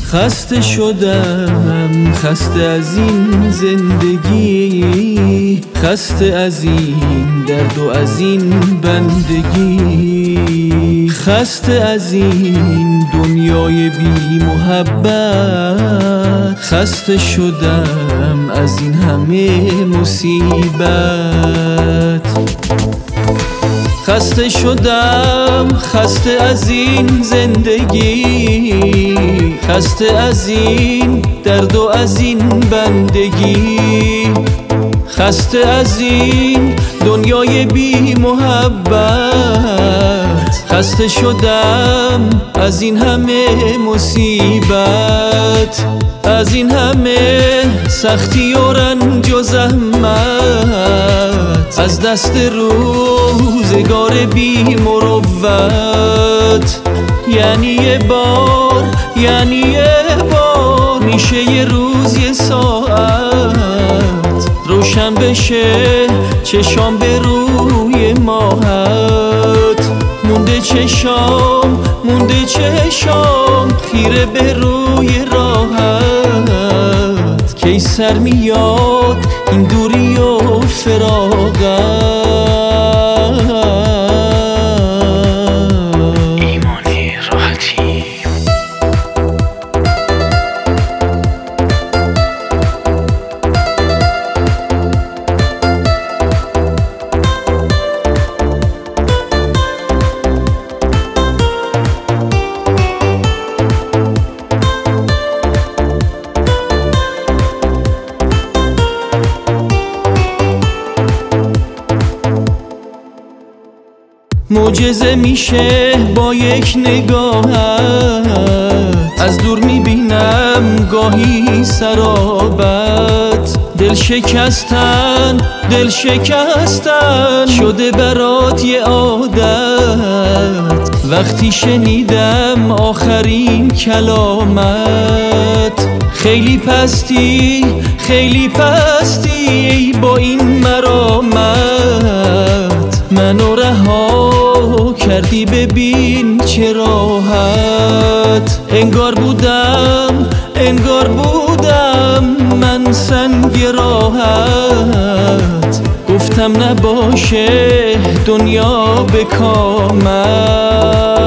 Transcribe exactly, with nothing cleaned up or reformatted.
خسته شدم، خسته از این زندگی، خسته از این درد و از این بندگی، خسته از این دنیای بی محبت، خسته شدم از این همه مصیبت. خسته شدم، خسته از این زندگی، خسته از این درد و از این بندگی، خسته از این دنیای بی محبت، خسته شدم از این همه مصیبت، از این همه سختی و رنج و زحمت، از دست روزگار بی مروت. یعنی یه بار، یعنی یه بار میشه یه روز یه ساعت روشن بشه چشام به روی ماهت. مونده چشام، مونده چشام خیره به روی راحت. کی سر میاد این دوری و فراغت. ایمانی راحتی معجزه میشه با یک نگاهت، از دور میبینم گاهی سرابت. دل شکستن، دل شکستن شده برات یه عادت. وقتی شنیدم آخرین کلامت، خیلی پستی، خیلی پستی با این مرامت. منو رها کردی ببین چه راحت. انگار بودم، انگار بودم من سنگ راحت. گفتم نباشه دنیا به کامت.